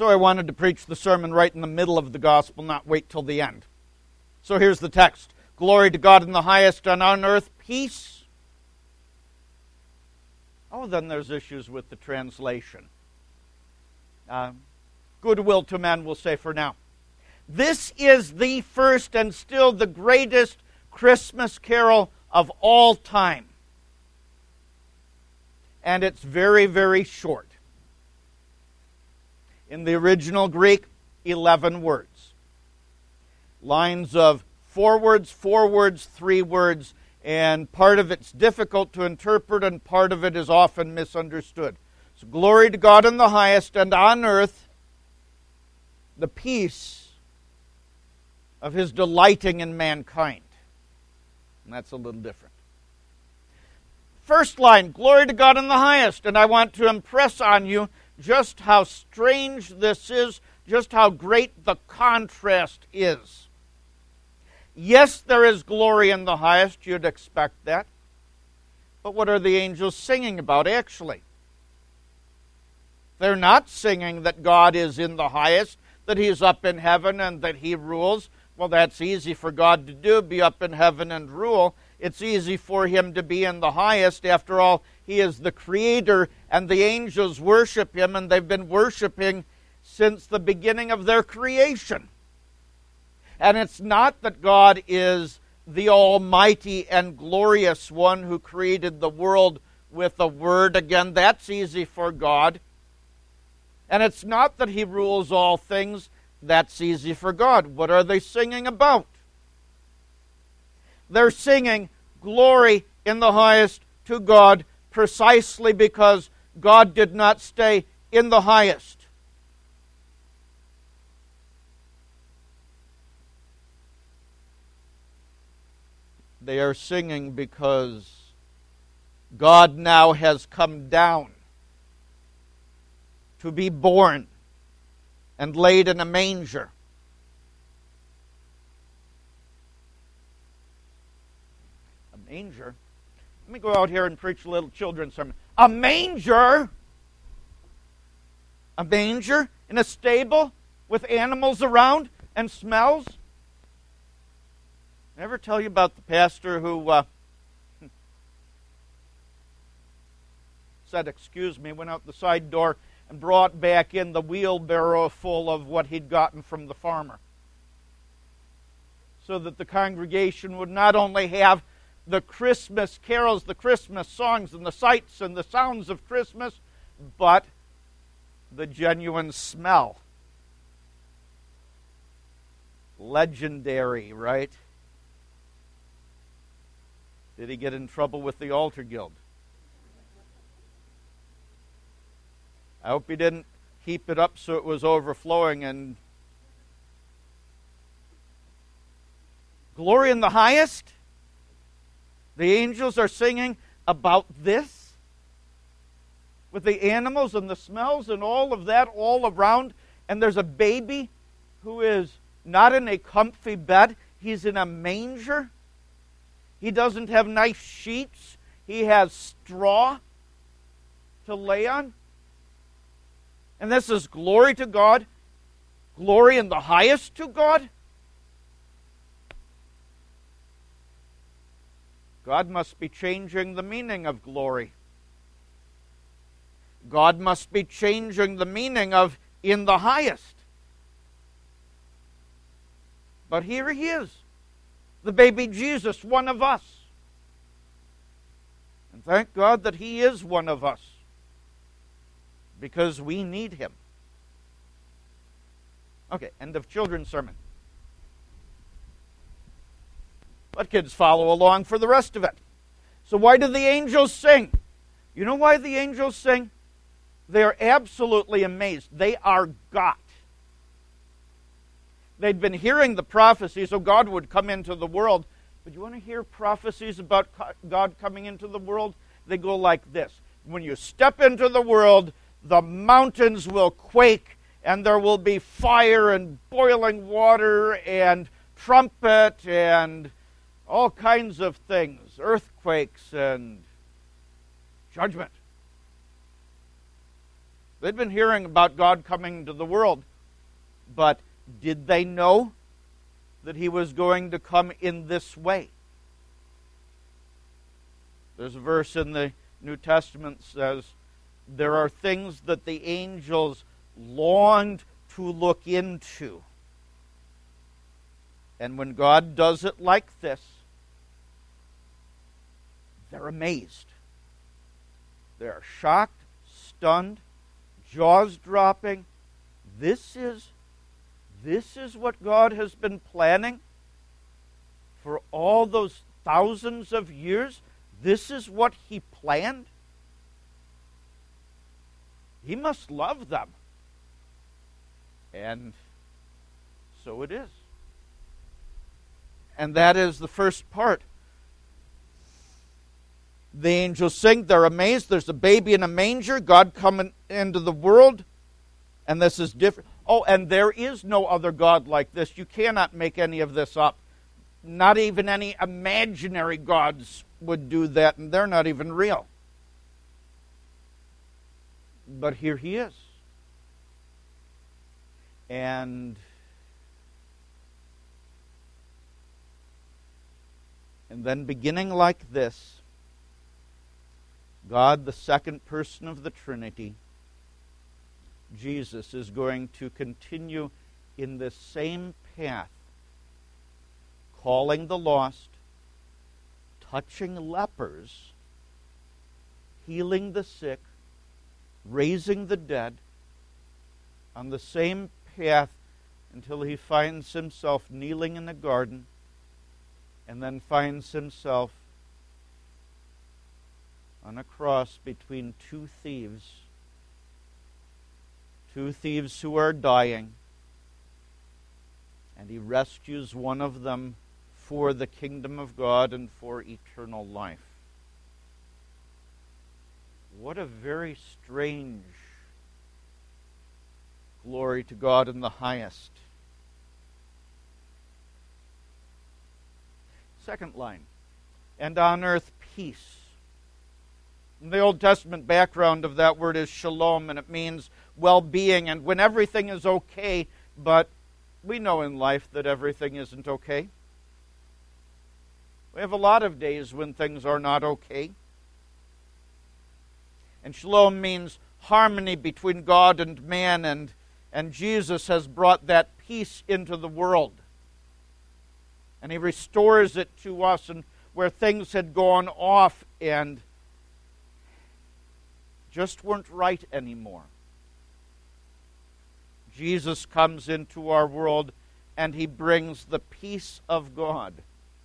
So I wanted to preach the sermon right in the middle of the gospel, not wait till the end. So here's the text. Glory to God in the highest, and on earth peace. Oh, then there's issues with the translation. Goodwill to men, we'll say for now. This is the first and still the greatest Christmas carol of all time. And it's very, very short. In the original Greek, 11 words. Lines of 4 words, 3 words, and part of it's difficult to interpret and part of it is often misunderstood. So glory to God in the highest, and on earth the peace of His delighting in mankind. And that's a little different. First line, glory to God in the highest, and I want to impress on you just how strange this is, just how great the contrast is. Yes, there is glory in the highest, you'd expect that. But what are the angels singing about, actually? They're not singing that God is in the highest, that He's up in heaven and that He rules. Well, that's easy for God to do, be up in heaven and rule. It's easy for Him to be in the highest. After all, He is the Creator, and the angels worship Him, and they've been worshiping since the beginning of their creation. And it's not that God is the almighty and glorious one who created the world with a word. Again, that's easy for God. And it's not that He rules all things. That's easy for God. What are they singing about? They're singing glory in the highest to God precisely because God did not stay in the highest. They are singing because God now has come down to be born and laid in a manger. A manger? Let me go out here and preach a little children's sermon. A manger? A manger in a stable with animals around and smells? I ever tell you about the pastor who said, excuse me, went out the side door and brought back in the wheelbarrow full of what he'd gotten from the farmer, so that the congregation would not only have the Christmas carols, the Christmas songs, and the sights and the sounds of Christmas, but the genuine smell. Legendary, right? Did he get in trouble with the Altar Guild? I hope he didn't heap it up so it was overflowing. And glory in the highest? The angels are singing about this? With the animals and the smells and all of that all around. And there's a baby who is not in a comfy bed. He's in a manger. He doesn't have nice sheets. He has straw to lay on. And this is glory to God, glory in the highest to God. God must be changing the meaning of glory. God must be changing the meaning of in the highest. But here He is, the baby Jesus, one of us. And thank God that He is one of us, because we need Him. Okay, end of children's sermon. Let kids follow along for the rest of it. So why do the angels sing? You know why the angels sing? They are absolutely amazed. They are got. They'd been hearing the prophecies, so God would come into the world. But you want to hear prophecies about God coming into the world? They go like this. When you step into the world, the mountains will quake, and there will be fire and boiling water and trumpet and all kinds of things, earthquakes and judgment. They'd been hearing about God coming to the world, but did they know that he was going to come in this way? There's a verse in the New Testament that says, there are things that the angels longed to look into. And when God does it like this, they're amazed. They're shocked, stunned, jaws dropping. This is what God has been planning for all those thousands of years. This is what he planned. He must love them. And so it is. And that is the first part. The angels sing, they're amazed. There's a baby in a manger, God coming into the world, and this is different. Oh, and there is no other God like this. You cannot make any of this up. Not even any imaginary gods would do that, and they're not even real. But here he is. And then beginning like this, God, the second person of the Trinity, Jesus, is going to continue in this same path, calling the lost, touching lepers, healing the sick, raising the dead, on the same path until he finds himself kneeling in the garden, and then finds himself on a cross between two thieves who are dying, and he rescues one of them for the kingdom of God and for eternal life. What a very strange glory to God in the highest. Second line, and on earth peace. The Old Testament background of that word is shalom, and it means well-being, and when everything is okay, but we know in life that everything isn't okay. We have a lot of days when things are not okay. And shalom means harmony between God and man, and Jesus has brought that peace into the world. And he restores it to us, and where things had gone off and just weren't right anymore. Jesus comes into our world and he brings the peace of God.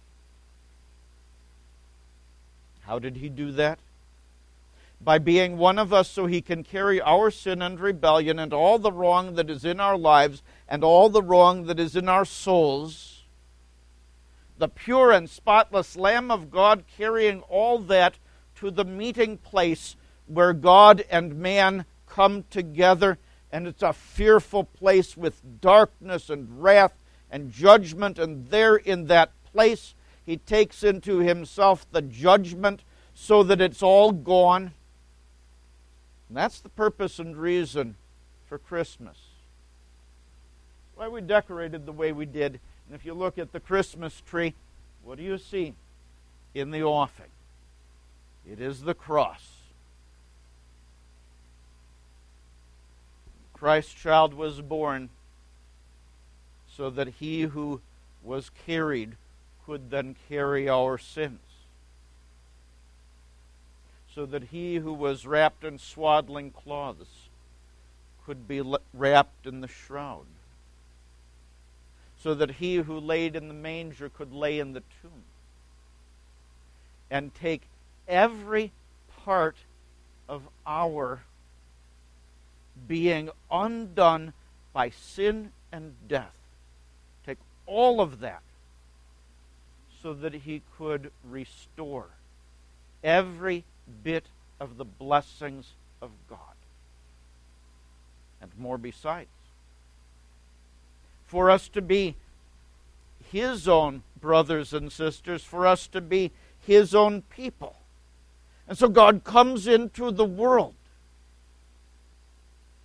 How did he do that? By being one of us so he can carry our sin and rebellion and all the wrong that is in our lives and all the wrong that is in our souls. The pure and spotless Lamb of God carrying all that to the meeting place where God and man come together, and it's a fearful place with darkness and wrath and judgment, and there in that place he takes into himself the judgment so that it's all gone. And that's the purpose and reason for Christmas. Why we decorated the way we did. And if you look at the Christmas tree, what do you see in the offing? It is the cross. Christ's child was born so that he who was carried could then carry our sins. So that he who was wrapped in swaddling cloths could be wrapped in the shroud. So that he who laid in the manger could lay in the tomb. And take every part of our being undone by sin and death. Take all of that so that he could restore every bit of the blessings of God. And more besides. For us to be his own brothers and sisters, for us to be his own people. And so God comes into the world.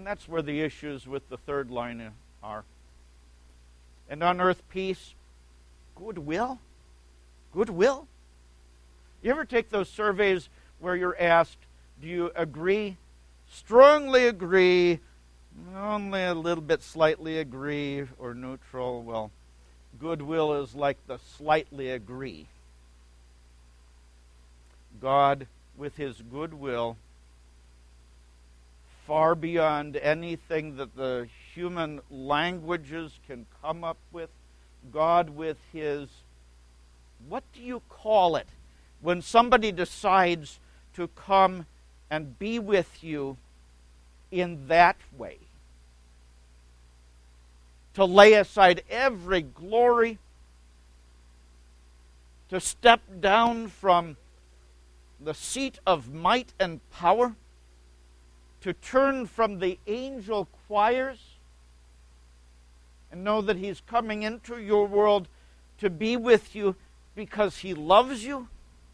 And that's where the issues with the third line are. And on earth peace, goodwill. Goodwill? You ever take those surveys where you're asked, do you agree, strongly agree, only a little bit slightly agree, or neutral? Well, goodwill is like the slightly agree. God, with his goodwill, far beyond anything that the human languages can come up with, God with his, what do you call it, when somebody decides to come and be with you in that way? To lay aside every glory, to step down from the seat of might and power, to turn from the angel choirs and know that he's coming into your world to be with you because he loves you.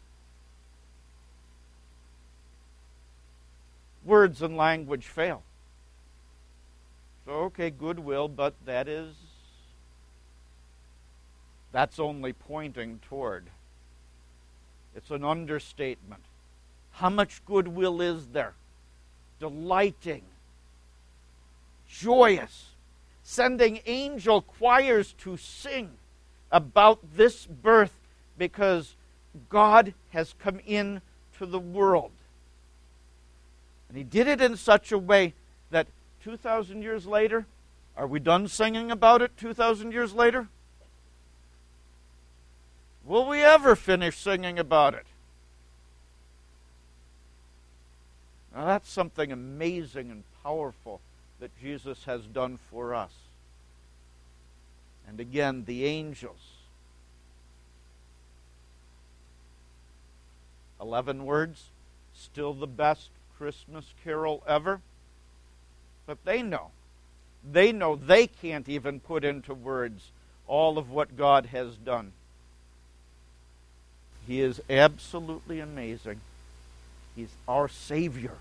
Words and language fail. So, okay, goodwill, but that's only pointing toward. It's an understatement. How much goodwill is there? Delighting, joyous, sending angel choirs to sing about this birth because God has come in to the world. And he did it in such a way that 2,000 years later, are we done singing about it 2,000 years later? Will we ever finish singing about it? Now that's something amazing and powerful that Jesus has done for us. And again, the angels. 11 words, still the best Christmas carol ever. But they know they can't even put into words all of what God has done. He is absolutely amazing. He's our Savior.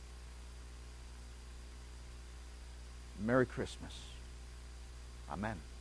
Merry Christmas. Amen.